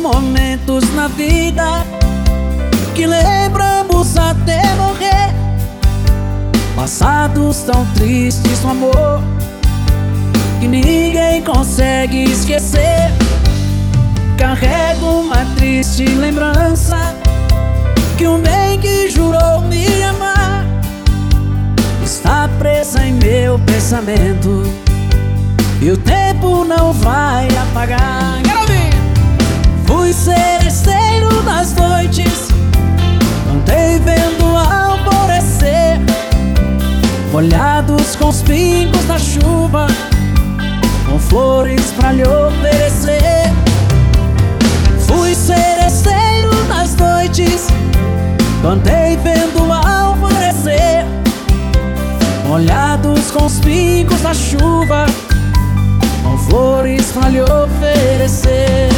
momentos na vida que lembramos até morrer, passados tão tristes no amor que ninguém consegue esquecer. Carrego uma triste lembrança que um bem que jurou me amar está presa em meu pensamento e o tempo não vai apagar. Quero ouvir! Fui seresteiro das noites, andei vendo alvorecer, molhados com os pingos da chuva, com flores pra lhe oferecer. Fui seresteiro das noites, andei vendo alvorecer, molhados com os pingos da chuva, com flores pra lhe oferecer.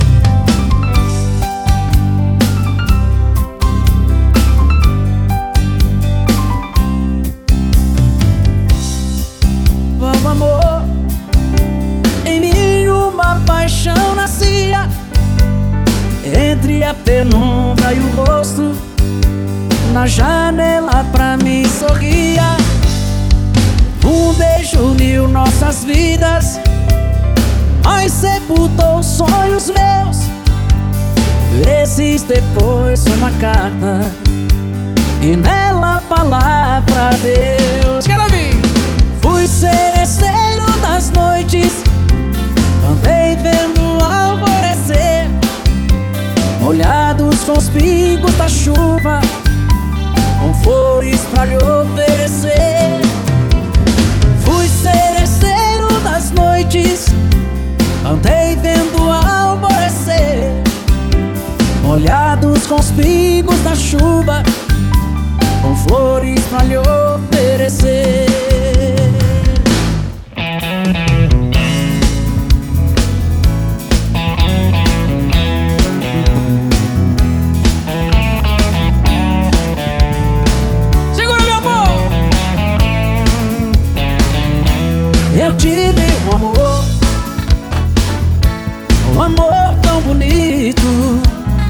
Vamos, amor, em mim uma paixão nascia, entre a penumbra e o rosto, na janela pra mim sorria. Um beijo uniu nossas vidas, mas sepultou sonhos meus. Esses depois foi uma carta e nela a palavra Deus. Quero ouvir! Fui seresteiro das noites, andei vendo alvorecer, molhados com os pingos da chuva, com flores pra lhe oferecer. Fui seresteiro das noites, andei vendo alvorecer, molhados com os pingos da chuva, com flores pra lhe oferecer. Eu tive um amor tão bonito,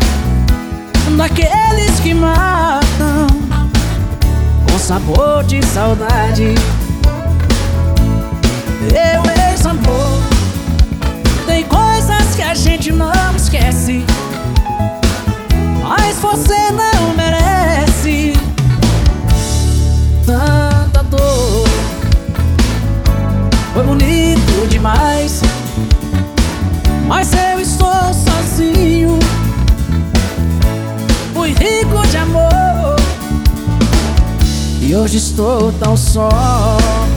daqueles que matam com sabor de saudade. Meu ex-amor, tem coisas que a gente não esquece, mas você não merece tanta dor. Foi bonito demais, mas eu estou sozinho. Fui rico de amor e hoje estou tão só.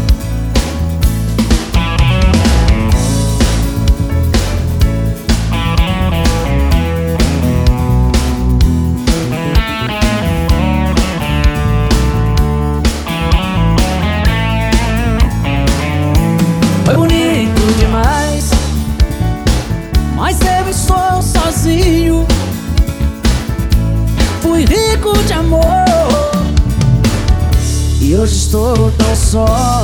Foi bonito demais, mas eu estou sozinho. Fui rico de amor e hoje estou tão só.